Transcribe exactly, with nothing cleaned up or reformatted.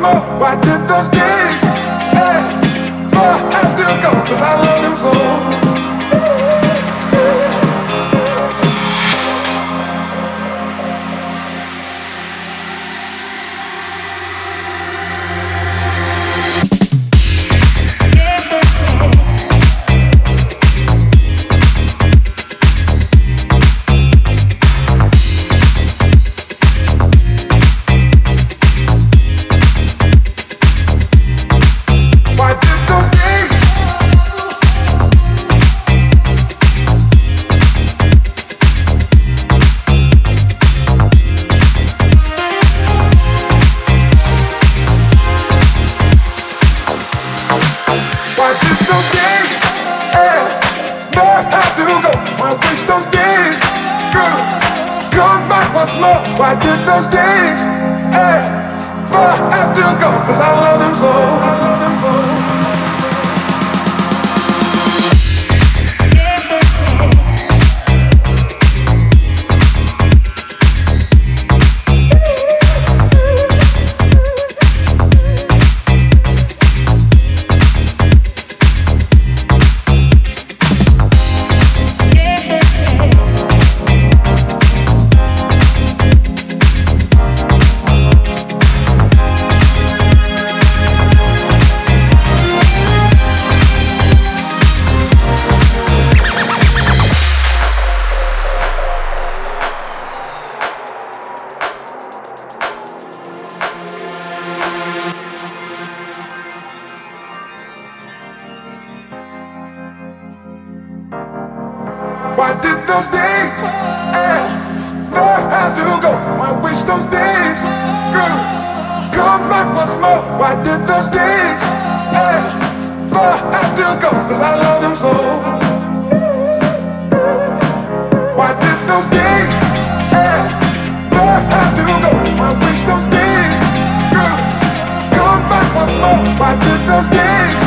more. Why did those days ever have to go? 'Cause I love them so. Why did those days ever have to go? 'Cause I love them so. I love them so. Why did those days ever have to go? I wish those days could come back once more. Why did those days ever have to go? 'Cause I love them so. Why did those days ever have to go? I wish those days could come back once more. Why did those days